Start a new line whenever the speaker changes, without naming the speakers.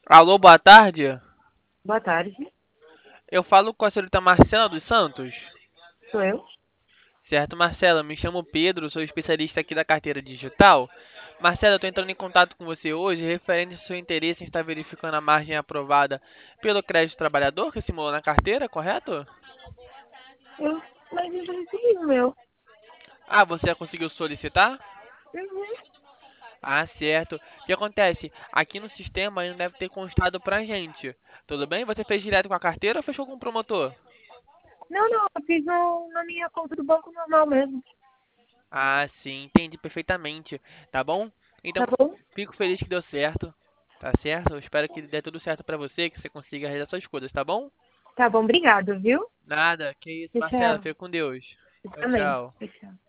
Alô, boa tarde.
Boa tarde,
Eu falo com a senhorita Marcela dos Santos.
sou eu.
Certo, Marcela, me chamo Pedro, sou especialista aqui da carteira digital. Marcela, eu estou entrando em contato com você hoje referente ao seu interesse em estar verificando a margem aprovada pelo crédito trabalhador que simulou na carteira, correto?
Eu, mas eu já recebi o meu.
Ah, você já conseguiu solicitar?
Uhum.
Ah, certo. O que acontece? Aqui no sistema ainda deve ter constado pra gente. Tudo bem? Você fez direto com a carteira ou fechou com o promotor?
Não, não, eu fiz na minha conta do banco normal mesmo.
Ah, sim, entendi perfeitamente. Tá bom?
Tá
Então,
bom?
fico feliz que deu certo. Tá certo? Eu espero que dê tudo certo pra você, que você consiga realizar suas coisas, tá bom?
Tá bom, obrigado, viu?
Nada, que isso, Marcela,
Tchau.
fica com Deus.
Você
Tchau,
também.
tchau.
Tchau.